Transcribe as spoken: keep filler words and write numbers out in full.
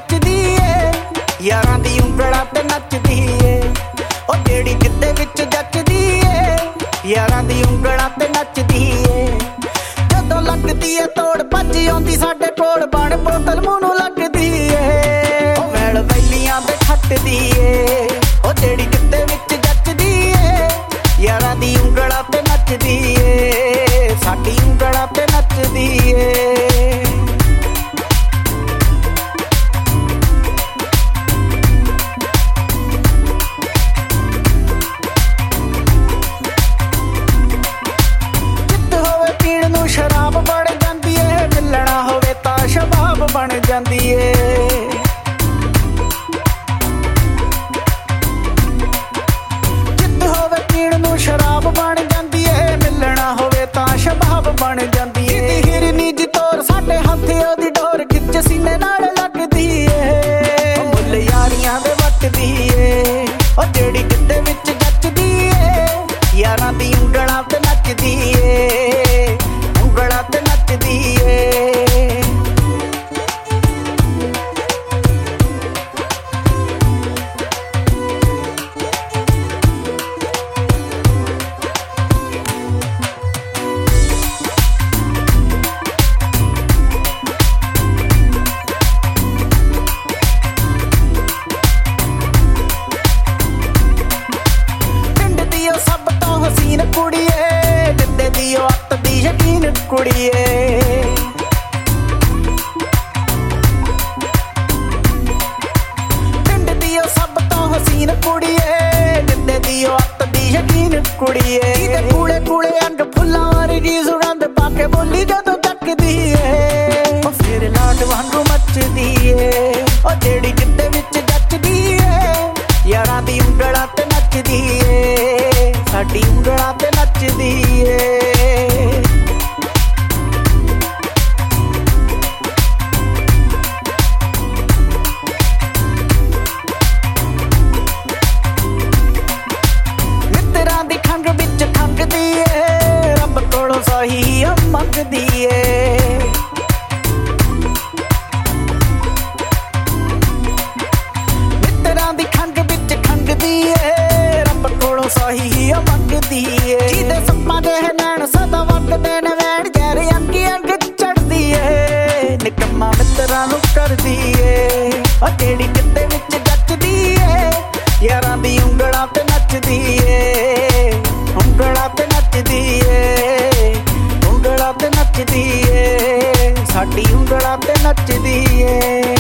ਜੱਚਦੀ ਏ ਯਾਰਾਂ ਦੀ ਉਂਗਲਾਂ ਤੇ ਨੱਚਦੀ ਏ ਉਹ ਜਿਹੜੀ ਗਿੱਧੇ ਵਿੱਚ ਜੱਚਦੀ ਏ ਯਾਰਾਂ ਦੀ ਉਂਗਲਾਂ ਤੇ ਨੱਚਦੀ ਏ ਜਦੋਂ ਲੱਗਦੀ ਏ ਤੋੜ ਭੱਜ ਆਉਂਦੀ ਸਾਡੇ ਕੋਲ ਬਣ ਬੋਤਲ ਮੂੰਹ ਨੂੰ ਲੱਗਦੀ ਏ ਉਹ ਮੈਲ ਵੈਲੀਆਂ ਦੇ ਖੱਟਦੀ ਏ ਉਹ ਜਿਹੜੀ ਗਿੱਧੇ ਵਿੱਚ ਜੱਚਦੀ ਏ ਯਾਰਾਂ ਦੀ ਉਂਗਲਾਂ ਤੇ ਨੱਚਦੀ ਏ ਸਾਡੀ ਉਂਗਲਾਂ ਤੇ ਨੱਚਦੀ ਏ ਸ਼ਰਾਬ ਬਣ ਜਾਂਦੀ ਏ ਮਿਲਣਾ ਹੋਵੇ ਤਾਂ ਸ਼ਬਾਬ ਬਣ ਜਾਂਦੀ ਏ ਜਿੱਤ ਹੋਵੇ ਪੀਣ ਨੂੰ ਸ਼ਰਾਬ ਬਣ ਜਾਂਦੀ ਏ ਮਿਲਣਾ ਹੋਵੇ ਤਾਂ ਸ਼ਬਾਬ ਬਣ ਜਾਂਦੀ ਏ ਹਿਰਨੀ ਜੀ ਤੋਰ ਸਾਡੇ ਹੱਥ ਉਹਦੀ ਡੋਰ ਖਿੱਚ ਸੀਨੇ ਨਾਲ ਲੱਗਦੀ ਏ ਮੁੱਲ ਯਾਰੀਆਂ ਦੇ ਵੱਟਦੀ ਏ ਉਹ ਜਿਹੜੀ ਗਿੱਧੇ ਵਿੱਚ ਜੱਚਦੀ ਏ ਯਾਰਾਂ ਦੀ ਉਂਗਲਾਂ ਤੇ ਨੱਚਦੀ ਏ ਉਂਗਲਾਂ ਤੇ ਨੱਚਦੀ ਏ ਪਿੰਡ ਦੀ ਉਹ ਸਭ ਤੋਂ ਹਸੀਨ ਕੁੜੀ ਏ ਗਿੱਧੇ ਦੀ ਉਹ ਅੱਤ ਦੀ ਯਕੀਨ ਕੁੜੀਏ ਪਿੰਡ ਦੀ ਉਹ ਸਭ ਤੋਂ ਹਸੀਨ ਕੁੜੀਏ ਗਿੱਧੇ ਦੀ ਉਹ ਅੱਤ ਦੀ ਯਕੀਨ ਕੁੜੀਏ ਇਹਦੇ ਕੂਲੇ ਕੂਲੇ ਅੰਗ ਫੁੱਲਾਂ ਵਰਗੀ ਸੁਗੰਧ ਪਾ ਕੇ ਬੋਲੀ ਜਦੋਂ ਤੱਕਦੀ ਏ ਉਹ ਫਿਰ ਲਾਟ ਵਾਂਗੂ ਮੱਚਦੀ ਏ ਉਹ ਜਿਹੜੀ ਗਿੱਧੇ ਵਿੱਚ ਜੱਚਦੀ ਏ ਯਾਰਾਂ ਦੀ ਉਂਗਲਾਂ ਤੇ ਨੱਚਦੀ ਏ ਸਾਡੀ ਉਂਗਲਾਂ ਤੇ ਨੱਚਦੀ ਏ ਸਹੀ ਮੰਗਦੀ ਏ ਮਿੱਤਰਾਂ ਦੀ ਖੰਗ ਵਿੱਚ ਖੰਗਦੀ ਏ ਰੱਬ ਕੋਲੋਂ ਸਹੀ ਮੰਗਦੀ ਏ ਜਿਹਦੇ ਸੱਪਾਂ ਦੇ ਨੈਣ ਸਦਾ ਵਗਦੇ ਨੇ ਵੈਣ ਜੈਰ ਅੰਗ ਅੰਗ ਚੜਦੀ ਏ ਨਿਕੰਮਾ ਮਿੱਤਰਾਂ ਨੂੰ ਕਰਦੀ ਏ ਉਹ ਜਿਹੜੀ ਗਿੱਧੇ ਵਿੱਚ ਜੱਚਦੀ ਏ ਯਾਰਾਂ ਦੀ ਉਂਗਲਾਂ ਤੇ ਨੱਚਦੀ ਏ ਉਂਗਲਾਂ ਤੇ ਨੱਚਦੀ ਏ ਉਂਗਲਾਂ ਤੇ ਨੱਚਦੀ ਏ ਸਾਡੀ ਉਂਗਲਾਂ ਤੇ ਨੱਚਦੀ ਏ